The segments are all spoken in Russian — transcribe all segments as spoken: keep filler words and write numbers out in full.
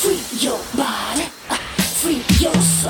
Free your body, free your soul.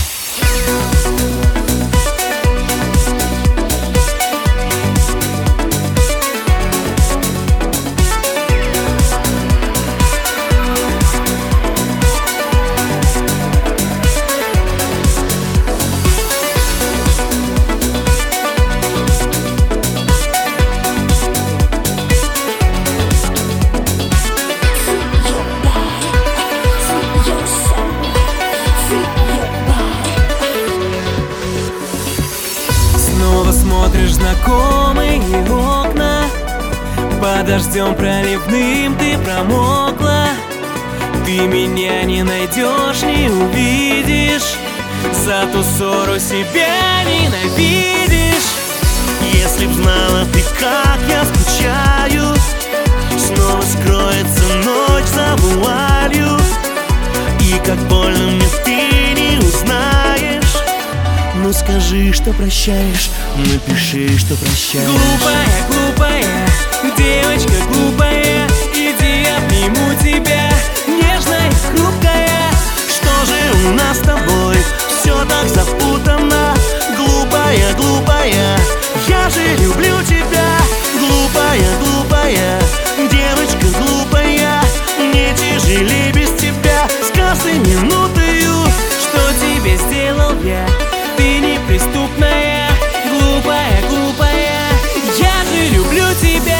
Смотришь знакомые окна, под дождем проливным ты промокла. Ты меня не найдешь, не увидишь, за ту ссору себя ненавидишь. Если б знала ты, как я скучаю, снова скроется ночь за вуалью, и как больно мне ты не узнаешь. Ну скажи, что прощаешь, напиши, что прощаешь. Глупая, глупая, девочка глупая, иди обниму тебя, нежная, хрупкая. Что же у нас с тобой все так запутано? Глупая, глупая, я же люблю тебя. Глупая, глупая, девочка глупая, мне тяжелее без тебя с каждой минутою. Что тебе сделал я? Ты неприступная, глупая, глупая, я же люблю тебя.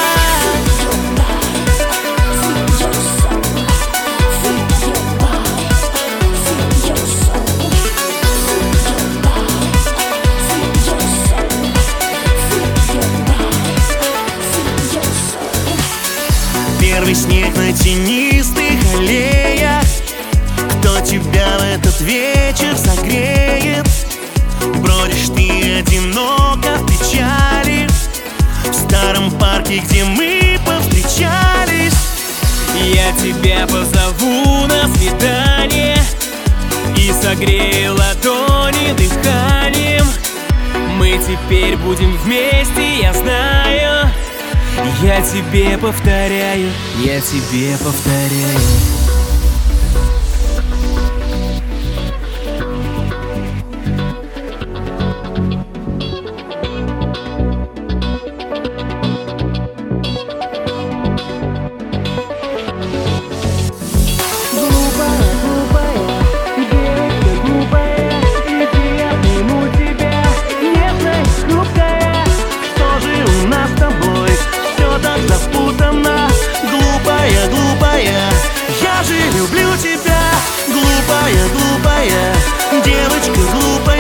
Первый снег на тенистых аллеях, кто тебя в этот вечер согреет? Бродишь ты одиноко в печали, в старом парке, где мы повстречались. Я тебя позову на свидание и согрею ладони дыханием. Мы теперь будем вместе, я знаю. Я тебе повторяю, я тебе повторяю. Глупая, глупая, я же люблю тебя. Глупая, глупая, девочка глупая.